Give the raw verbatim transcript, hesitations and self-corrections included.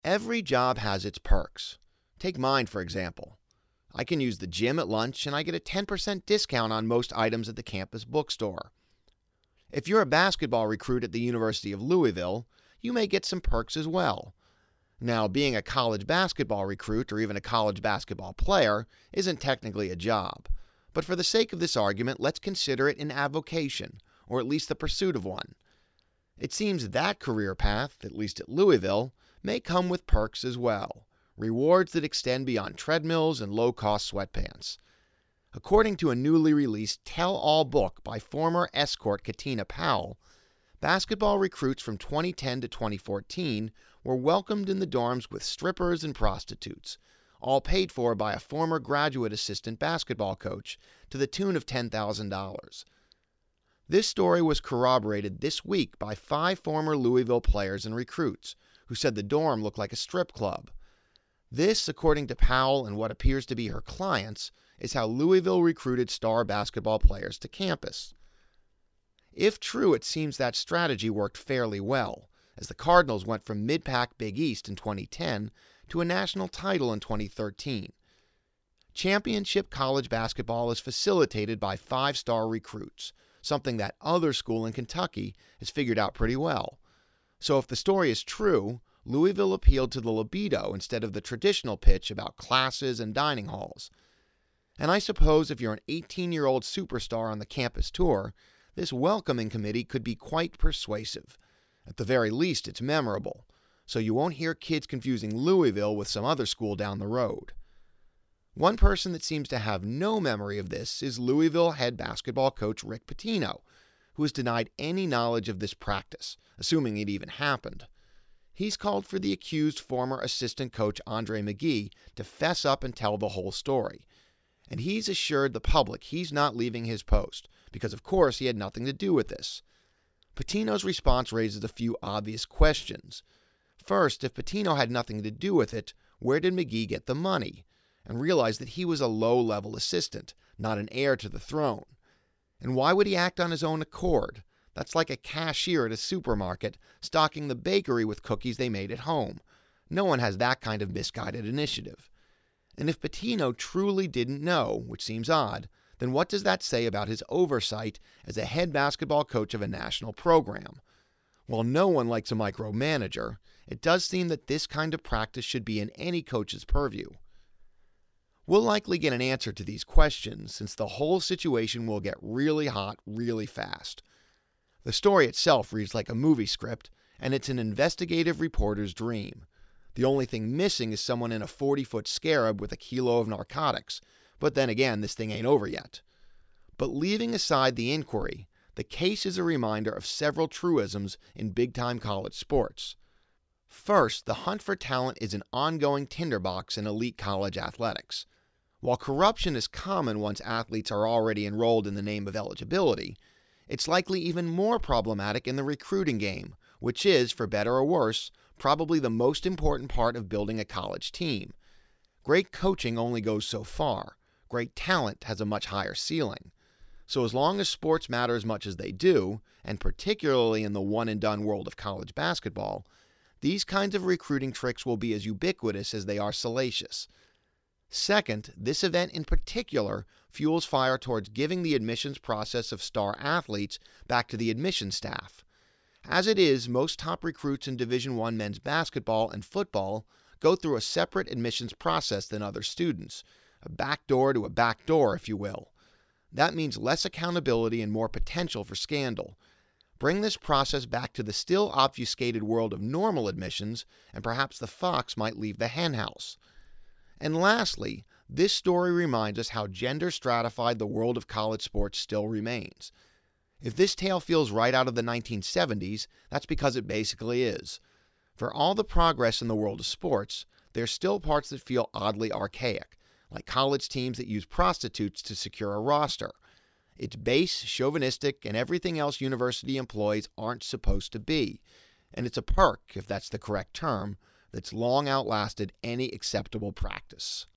Every job has its perks. Take mine, for example. I can use the gym at lunch and I get a ten percent discount on most items at the campus bookstore. If you're a basketball recruit at the University of Louisville, you may get some perks as well. Now, being a college basketball recruit or even a college basketball player isn't technically a job, but for the sake of this argument, let's consider it an avocation, or at least the pursuit of one. It seems that career path, at least at Louisville, may come with perks as well, rewards that extend beyond treadmills and low-cost sweatpants. According to a newly released tell-all book by former escort Katina Powell, basketball recruits from twenty ten to twenty fourteen were welcomed in the dorms with strippers and prostitutes, all paid for by a former graduate assistant basketball coach to the tune of ten thousand dollars. This story was corroborated this week by five former Louisville players and recruits who said the dorm looked like a strip club. This, according to Powell and what appears to be her clients, is how Louisville recruited star basketball players to campus. If true, it seems that strategy worked fairly well, as the Cardinals went from mid-pack Big East in twenty ten to a national title in twenty thirteen. Championship college basketball is facilitated by five-star recruits, something that other school in Kentucky has figured out pretty well. So if the story is true, Louisville appealed to the libido instead of the traditional pitch about classes and dining halls. And I suppose if you're an eighteen-year-old superstar on the campus tour, this welcoming committee could be quite persuasive. At the very least, it's memorable, so you won't hear kids confusing Louisville with some other school down the road. One person that seems to have no memory of this is Louisville head basketball coach Rick Pitino, who has denied any knowledge of this practice, assuming it even happened. He's called for the accused former assistant coach Andre McGee to fess up and tell the whole story. And he's assured the public he's not leaving his post, because of course he had nothing to do with this. Pitino's response raises a few obvious questions. First, if Pitino had nothing to do with it, where did McGee get the money? And realize that he was a low-level assistant, not an heir to the throne. And why would he act on his own accord? That's like a cashier at a supermarket stocking the bakery with cookies they made at home. No one has that kind of misguided initiative. And if Pitino truly didn't know, which seems odd, then what does that say about his oversight as a head basketball coach of a national program? While no one likes a micromanager, it does seem that this kind of practice should be in any coach's purview. We'll likely get an answer to these questions, since the whole situation will get really hot really fast. The story itself reads like a movie script, and it's an investigative reporter's dream. The only thing missing is someone in a forty-foot scarab with a kilo of narcotics, but then again, this thing ain't over yet. But leaving aside the inquiry, the case is a reminder of several truisms in big-time college sports. First, the hunt for talent is an ongoing tinderbox in elite college athletics. While corruption is common once athletes are already enrolled in the name of eligibility, it's likely even more problematic in the recruiting game, which is, for better or worse, probably the most important part of building a college team. Great coaching only goes so far. Great talent has a much higher ceiling. So as long as sports matter as much as they do, and particularly in the one-and-done world of college basketball, these kinds of recruiting tricks will be as ubiquitous as they are salacious. Second, this event in particular fuels fire towards giving the admissions process of star athletes back to the admissions staff. As it is, most top recruits in Division I men's basketball and football go through a separate admissions process than other students, a back door to a back door, if you will. That means less accountability and more potential for scandal. Bring this process back to the still obfuscated world of normal admissions, and perhaps the fox might leave the henhouse. And lastly, this story reminds us how gender stratified the world of college sports still remains. If this tale feels right out of the nineteen seventies, that's because it basically is. For all the progress in the world of sports, there's still parts that feel oddly archaic, like college teams that use prostitutes to secure a roster. It's base, chauvinistic, and everything else university employees aren't supposed to be. And it's a perk, if that's the correct term, that's long outlasted any acceptable practice.